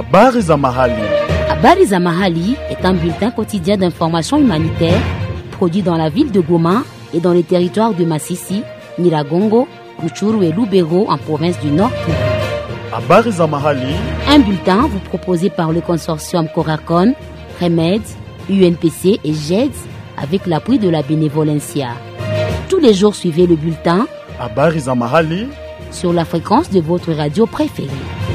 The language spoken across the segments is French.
Habari za mahali. Habari za mahali est un bulletin quotidien d'information humanitaire produit dans la ville de Goma et dans les territoires de Masisi, Nyiragongo, Rutshuru et Lubero en province du Nord Kivu. Habari za mahali. Un bulletin vous proposé par le consortium Coracon, Remède, UNPC et GED avec l'appui de la Bénévolencia. Tous les jours, suivez le bulletin Habari za mahali sur la fréquence de votre radio préférée.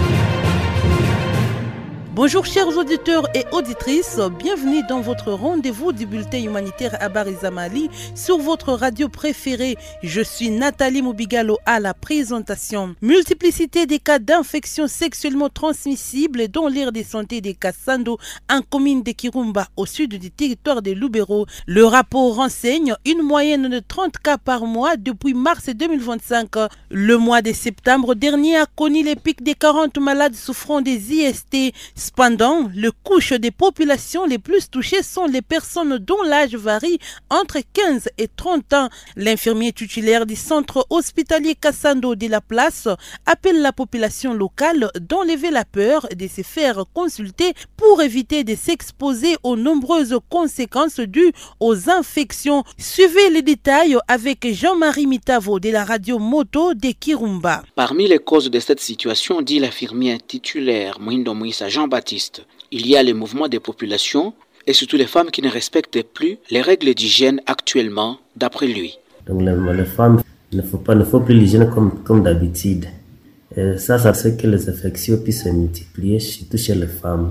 Bonjour chers auditeurs et auditrices, bienvenue dans votre rendez-vous du bulletin humanitaire Habari za Mahali sur votre radio préférée. Je suis Nathalie Moubigalo à la présentation. Multiplicité des cas d'infections sexuellement transmissibles dans l'aire de santé des Kassando en commune de Kirumba au sud du territoire de Lubero. Le rapport renseigne une moyenne de 30 cas par mois depuis mars 2025. Le mois de septembre dernier a connu les pics des 40 malades souffrant des IST. Cependant, le couche des populations les plus touchées sont les personnes dont l'âge varie entre 15 et 30 ans. L'infirmier titulaire du centre hospitalier Kassando de la place appelle la population locale d'enlever la peur de se faire consulter pour éviter de s'exposer aux nombreuses conséquences dues aux infections. Suivez les détails avec Jean-Marie Mitavo de la radio Moto de Kirumba. Parmi les causes de cette situation, dit l'infirmier titulaire Mwindo Moïsa Jean-Baptiste, il y a les mouvements des populations et surtout les femmes qui ne respectent plus les règles d'hygiène actuellement, d'après lui. Donc les femmes, il ne faut plus l'hygiène comme d'habitude. Et ça fait que les infections puissent se multiplier, surtout chez les femmes.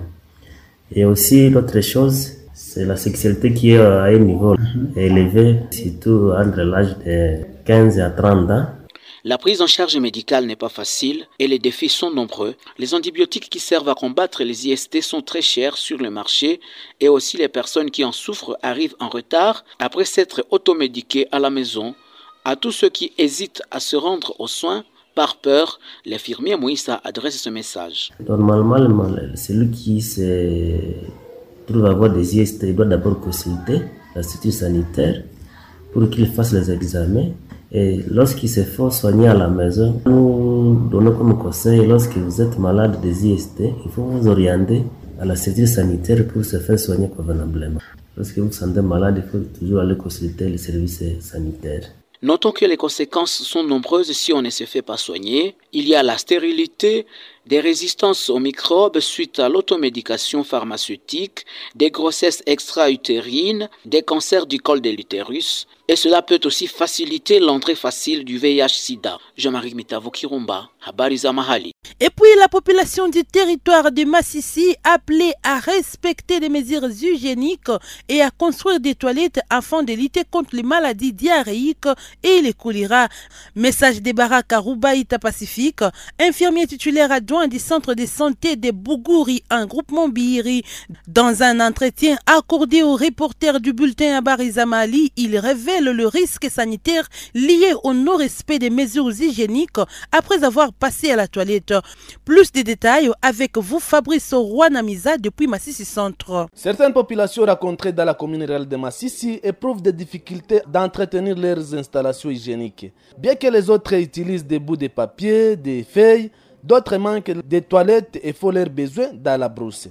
Et aussi, l'autre chose, c'est la sexualité qui est à un niveau élevé, surtout entre l'âge de 15 à 30 ans. La prise en charge médicale n'est pas facile et les défis sont nombreux. Les antibiotiques qui servent à combattre les IST sont très chers sur le marché et aussi les personnes qui en souffrent arrivent en retard après s'être automédiquées à la maison. À tous ceux qui hésitent à se rendre aux soins par peur, l'infirmier Moïsa adresse ce message. Normalement, celui qui se trouve avoir des IST doit d'abord consulter la structure sanitaire pour qu'il fasse les examens. Et lorsqu'ils se font soigner à la maison, nous donnons comme conseil, lorsque vous êtes malade des IST, il faut vous orienter à la structure sanitaire pour se faire soigner convenablement. Lorsque vous vous sentez malade, il faut toujours aller consulter les services sanitaires. Notons que les conséquences sont nombreuses si on ne se fait pas soigner. Il y a la stérilité, des résistances aux microbes suite à l'automédication pharmaceutique, des grossesses extra-utérines, des cancers du col de l'utérus. Et cela peut aussi faciliter l'entrée facile du VIH-Sida. Jean-Marie Mitavo Kirumba, Habari za Mahali. Et puis la population du territoire de Masisi appelée à respecter les mesures hygiéniques et à construire des toilettes afin de lutter contre les maladies diarrhéiques et les choléra. Message de Baraka Roubaïta Pacifique, infirmier titulaire adjoint du centre de santé de Bougouri, un groupement Bihiri. Dans un entretien accordé au reporter du bulletin Habari za Mahali, il révèle le risque sanitaire lié au non-respect des mesures hygiéniques après avoir passé à la toilette. Plus de détails avec vous, Fabrice Rouanamiza depuis Masisi Centre. Certaines populations rencontrées dans la commune rurale de Masisi éprouvent des difficultés d'entretenir leurs installations hygiéniques. Bien que les autres utilisent des bouts de papier, des feuilles, d'autres manquent des toilettes et font leurs besoins dans la brousse.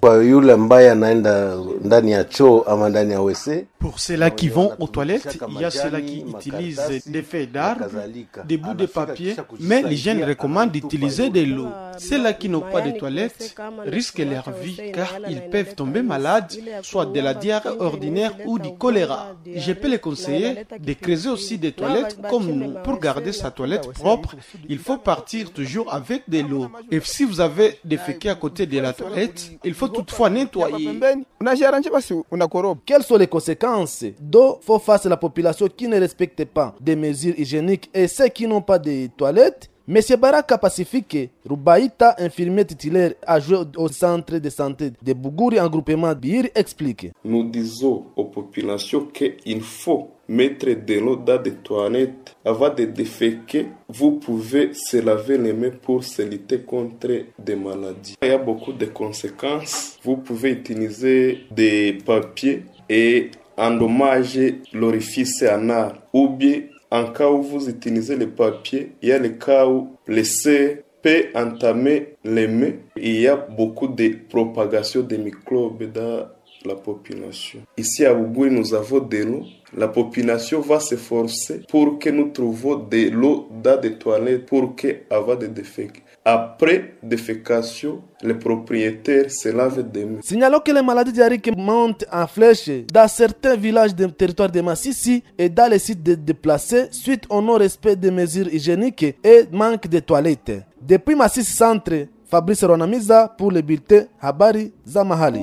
Pour ceux-là qui vont aux toilettes, il y a ceux-là qui utilisent des feuilles d'arbre, des bouts de papier, mais l'hygiène recommande d'utiliser de l'eau. Ceux-là qui n'ont pas de toilettes risquent leur vie car ils peuvent tomber malades, soit de la diarrhée ordinaire ou du choléra. Je peux les conseiller de creuser aussi des toilettes comme nous. Pour garder sa toilette propre, il faut partir toujours avec de l'eau. Et si vous avez déféqué à côté de la toilette, il faut toutefois nettoyer. Quelles sont les conséquences dont faut face à la population qui ne respecte pas des mesures hygiéniques et ceux qui n'ont pas de toilettes? Monsieur Baraka Pacifique Roubaïta, infirmier titulaire adjoint au centre de santé de Bougouri en groupement Bihiri, explique. Nous disons aux populations qu'il faut mettre de l'eau dans des toilettes avant de déféquer. Vous pouvez se laver les mains pour se lutter contre des maladies. Il y a beaucoup de conséquences. Vous pouvez utiliser des papiers et endommager l'orifice anal ou bien en cas où vous utilisez le papier, il y a le cas où les cerfs peut entamer les mains. Il y a beaucoup de propagation des microbes dans la population. Ici à Bouboui, nous avons de l'eau. La population va s'efforcer pour que nous trouvions de l'eau dans des toilettes pour qu'avant de déféquer. Après défécation, les propriétaires se lavent des mains. Signalons que les maladies diarrhéiques montent en flèche dans certains villages du territoire de Massissi et dans les sites déplacés suite au non-respect des mesures hygiéniques et manque de toilettes. Depuis Massissi Centre, Fabrice Ronamiza pour le bulletin Habari za Mahali.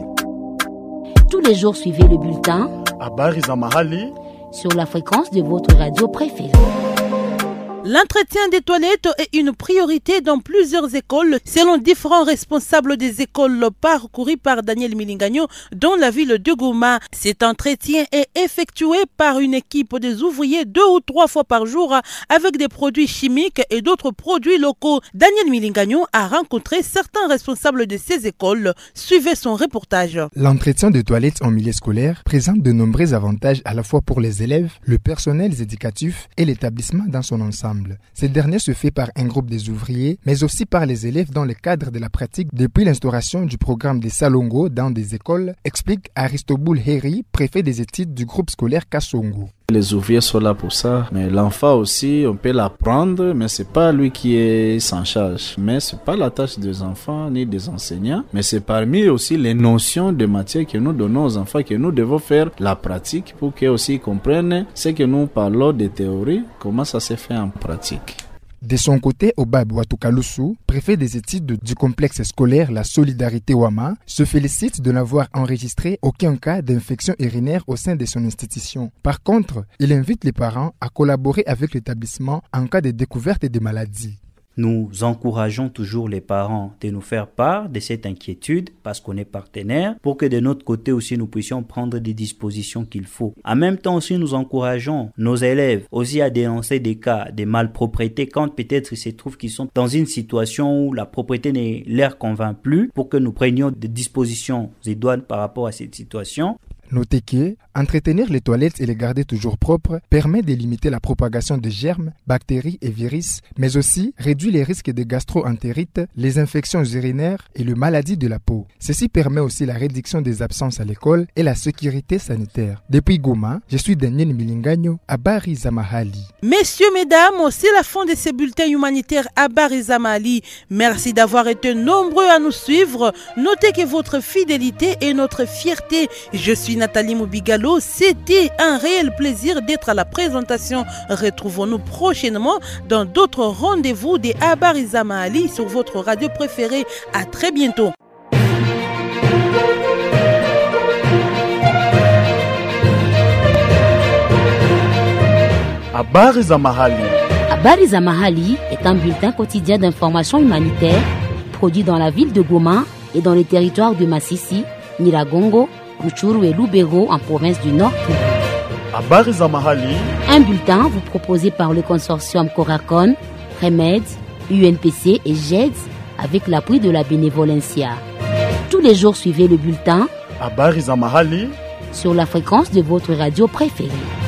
Tous les jours, suivez le bulletin Habari za Mahali sur la fréquence de votre radio préférée. L'entretien des toilettes est une priorité dans plusieurs écoles, selon différents responsables des écoles parcourus par Daniel Milingagno dans la ville de Goma. Cet entretien est effectué par une équipe des ouvriers 2 ou 3 fois par jour avec des produits chimiques et d'autres produits locaux. Daniel Milingagno a rencontré certains responsables de ces écoles. Suivez son reportage. L'entretien des toilettes en milieu scolaire présente de nombreux avantages à la fois pour les élèves, le personnel éducatif et l'établissement dans son ensemble. Ce dernier se fait par un groupe des ouvriers, mais aussi par les élèves dans le cadre de la pratique depuis l'instauration du programme des Salongo dans des écoles, explique Aristoboul Heri, préfet des études du groupe scolaire Kassongo. Les ouvriers sont là pour ça, mais l'enfant aussi, on peut l'apprendre, mais c'est pas lui qui est s'en charge. Mais c'est pas la tâche des enfants ni des enseignants, mais c'est parmi aussi les notions de matière que nous donnons aux enfants que nous devons faire la pratique pour qu'ils aussi comprennent ce que nous parlons de théorie, comment ça se fait en pratique. De son côté, Obab Watukalusu, préfet des études du complexe scolaire La Solidarité Wama, se félicite de n'avoir enregistré aucun cas d'infection urinaire au sein de son institution. Par contre, il invite les parents à collaborer avec l'établissement en cas de découverte de maladies. Nous encourageons toujours les parents de nous faire part de cette inquiétude parce qu'on est partenaire pour que de notre côté aussi nous puissions prendre des dispositions qu'il faut. En même temps aussi nous encourageons nos élèves aussi à dénoncer des cas de malpropreté quand peut-être ils se trouvent qu'ils sont dans une situation où la propriété ne leur convainc plus pour que nous prenions des dispositions idoines par rapport à cette situation. Notez que entretenir les toilettes et les garder toujours propres permet de limiter la propagation de germes, bactéries et virus, mais aussi réduit les risques de gastro-entérite, les infections urinaires et les maladies de la peau. Ceci permet aussi la réduction des absences à l'école et la sécurité sanitaire. Depuis Goma, je suis Daniel Milingagno à Habari za Mahali. Messieurs, mesdames, c'est la fin de ce bulletin humanitaire à Habari za Mahali. Merci d'avoir été nombreux à nous suivre. Notez que votre fidélité est notre fierté. Je suis Nathalie Moubigalo, c'était un réel plaisir d'être à la présentation. Retrouvons-nous prochainement dans d'autres rendez-vous des Habari za Mahali sur votre radio préférée. À très bientôt. Habari za Mahali. Habari za Mahali est un bulletin quotidien d'information humanitaire produit dans la ville de Goma et dans les territoires de Massissi, Nyiragongo, Rutshuru et Lubero en province du Nord. Habari za Mahali. Un bulletin vous proposé par le consortium Coracon, Remed, UNPC et GEDS avec l'appui de la Bénévolencia. Tous les jours, suivez le bulletin Habari za Mahali sur la fréquence de votre radio préférée.